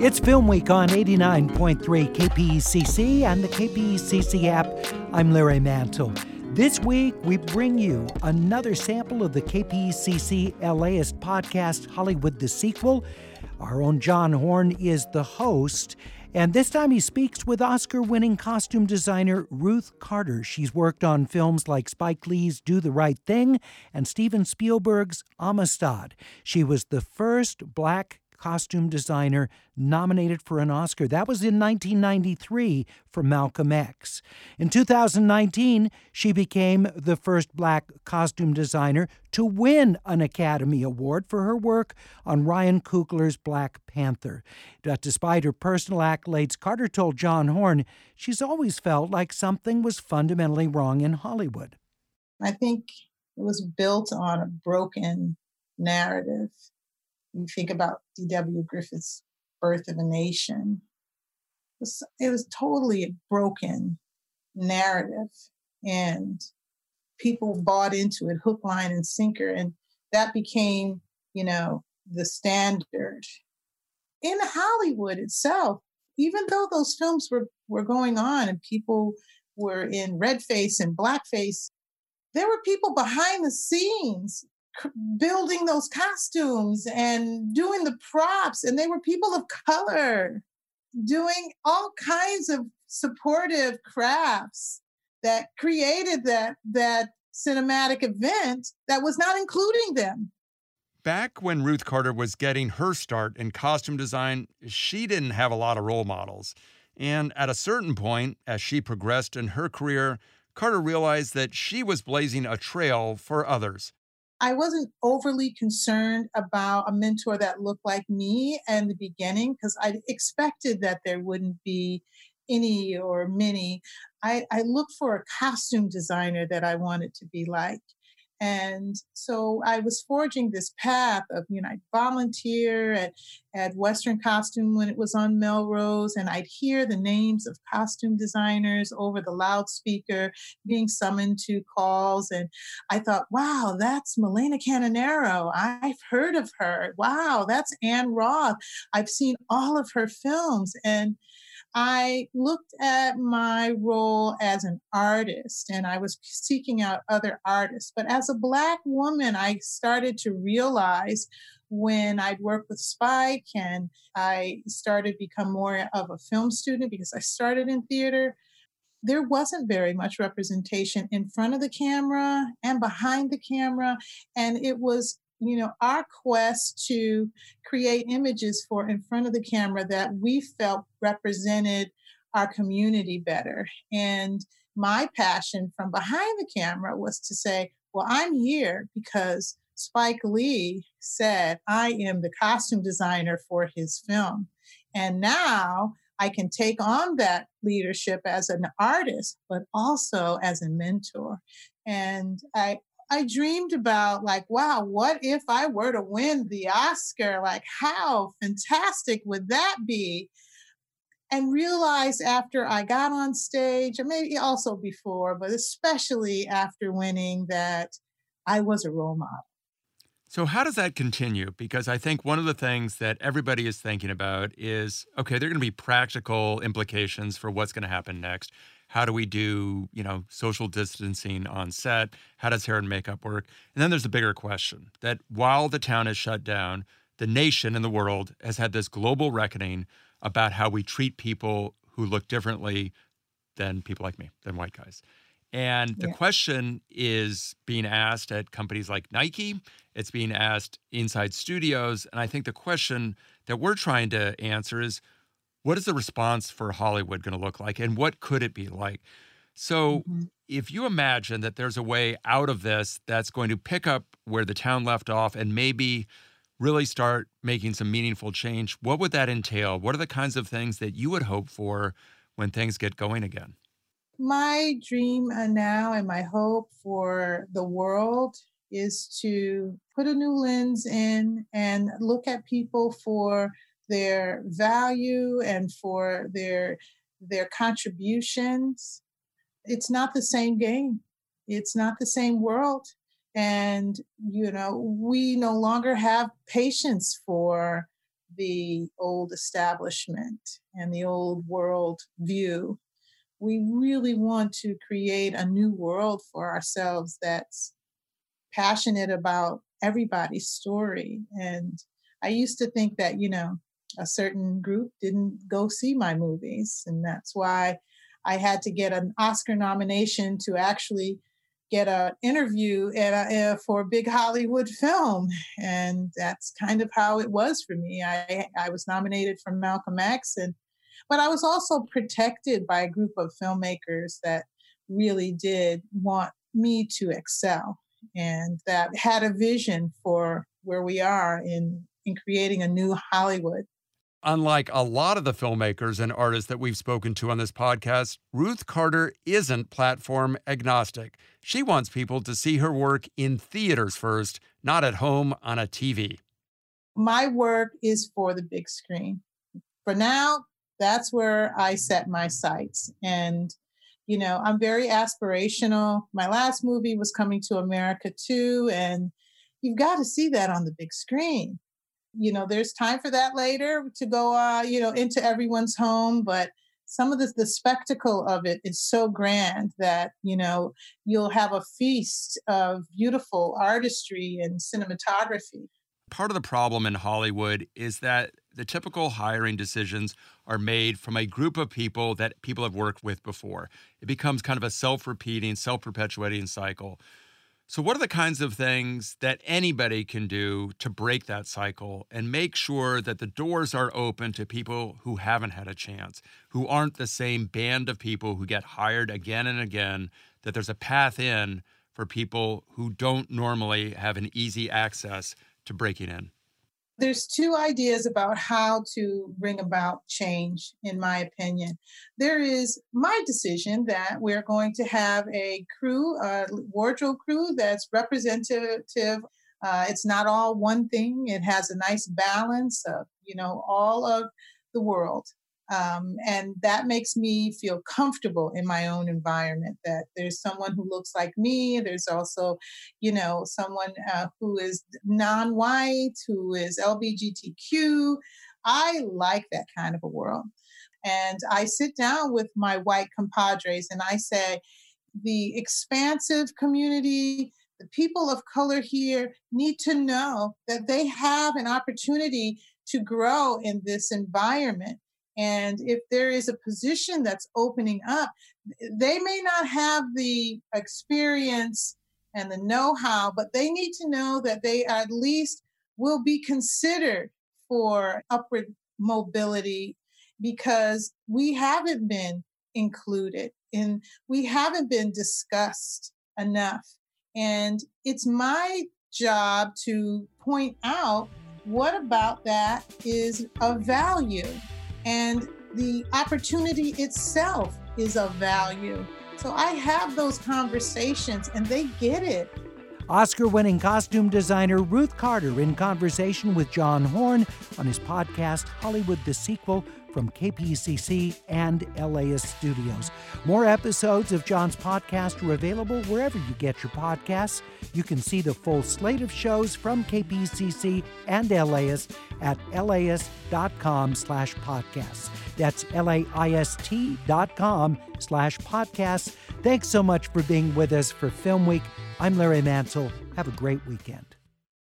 It's Film Week on 89.3 KPECC and the KPECC app. I'm Larry Mantle. This week, we bring you another sample of the KPECC LAist podcast, Hollywood the Sequel. Our own John Horn is the host, and this time he speaks with Oscar-winning costume designer Ruth Carter. She's worked on films like Spike Lee's Do the Right Thing and Steven Spielberg's Amistad. She was the first Black costume designer nominated for an Oscar. That was in 1993 for Malcolm X. In 2019, she became the first Black costume designer to win an Academy Award for her work on Ryan Coogler's Black Panther. But despite her personal accolades, Carter told John Horn she's always felt like something was fundamentally wrong in Hollywood. I think it was built on a broken narrative. You think about D.W. Griffith's Birth of a Nation. It was totally a broken narrative, and people bought into it hook, line, and sinker, and that became, the standard. In Hollywood itself, even though those films were going on and people were in red face and blackface, there were people behind the scenes building those costumes and doing the props, and they were people of color doing all kinds of supportive crafts that created that cinematic event that was not including them. Back when Ruth Carter was getting her start in costume design, she didn't have a lot of role models. And at a certain point, as she progressed in her career, Carter realized that she was blazing a trail for others. I wasn't overly concerned about a mentor that looked like me in the beginning because I expected that there wouldn't be any or many. I looked for a costume designer that I wanted to be like. And so I was forging this path of, I'd volunteer at Western Costume when it was on Melrose, and I'd hear the names of costume designers over the loudspeaker being summoned to calls. And I thought, wow, that's Milena Canonero. I've heard of her. Wow, that's Anne Roth. I've seen all of her films. And I looked at my role as an artist, and I was seeking out other artists. But as a Black woman, I started to realize when I'd worked with Spike and I started to become more of a film student because I started in theater, there wasn't very much representation in front of the camera and behind the camera. And it was our quest to create images for in front of the camera that we felt represented our community better. And my passion from behind the camera was to say, well, I'm here because Spike Lee said I am the costume designer for his film. And now I can take on that leadership as an artist, but also as a mentor. And I dreamed about wow, what if I were to win the Oscar? How fantastic would that be? And realized after I got on stage, and maybe also before, but especially after winning, that I was a role model. So how does that continue? Because I think one of the things that everybody is thinking about is, okay, there are going to be practical implications for what's going to happen next. How do we do, social distancing on set? How does hair and makeup work? And then there's a bigger question that while the town is shut down, the nation and the world has had this global reckoning about how we treat people who look differently than people like me, than white guys. And the question is being asked at companies like Nike. It's being asked inside studios. And I think the question that we're trying to answer is, what is the response for Hollywood going to look like, and what could it be like? So if you imagine that there's a way out of this that's going to pick up where the town left off and maybe really start making some meaningful change, what would that entail? What are the kinds of things that you would hope for when things get going again? My dream now and my hope for the world is to put a new lens in and look at people for their value and for their contributions. It's not the same game. It's not the same world. And, we no longer have patience for the old establishment and the old world view. We really want to create a new world for ourselves that's passionate about everybody's story. And I used to think that, a certain group didn't go see my movies. And that's why I had to get an Oscar nomination to actually get an interview for a big Hollywood film. And that's kind of how it was for me. I was nominated for Malcolm X, but I was also protected by a group of filmmakers that really did want me to excel and that had a vision for where we are in creating a new Hollywood. Unlike a lot of the filmmakers and artists that we've spoken to on this podcast, Ruth Carter isn't platform agnostic. She wants people to see her work in theaters first, not at home on a TV. My work is for the big screen. For now, that's where I set my sights. And, I'm very aspirational. My last movie was Coming to America too, and you've got to see that on the big screen. There's time for that later to go, into everyone's home, but some of the spectacle of it is so grand that, you'll have a feast of beautiful artistry and cinematography. Part of the problem in Hollywood is that the typical hiring decisions are made from a group of people that people have worked with before. It becomes kind of a self-repeating, self-perpetuating cycle. So what are the kinds of things that anybody can do to break that cycle and make sure that the doors are open to people who haven't had a chance, who aren't the same band of people who get hired again and again, that there's a path in for people who don't normally have an easy access to breaking in? There's two ideas about how to bring about change, in my opinion. There is my decision that we're going to have a crew, a wardrobe crew that's representative. It's not all one thing. It has a nice balance of, all of the world. And that makes me feel comfortable in my own environment, that there's someone who looks like me. There's also, someone who is non-white, who is LGBTQ. I like that kind of a world. And I sit down with my white compadres and I say, the expansive community, the people of color here need to know that they have an opportunity to grow in this environment. And if there is a position that's opening up, they may not have the experience and the know-how, but they need to know that they at least will be considered for upward mobility, because we haven't been included and we haven't been discussed enough. And it's my job to point out what about that is of value. And the opportunity itself is of value. So I have those conversations and they get it. Oscar-winning costume designer Ruth Carter in conversation with John Horn on his podcast, Hollywood the Sequel, from KPCC and LAist Studios. More episodes of John's podcast are available wherever you get your podcasts. You can see the full slate of shows from KPCC and LAist at laist.com/podcasts. That's LAIST.com/podcasts. Thanks so much for being with us for Film Week. I'm Larry Mansell. Have a great weekend.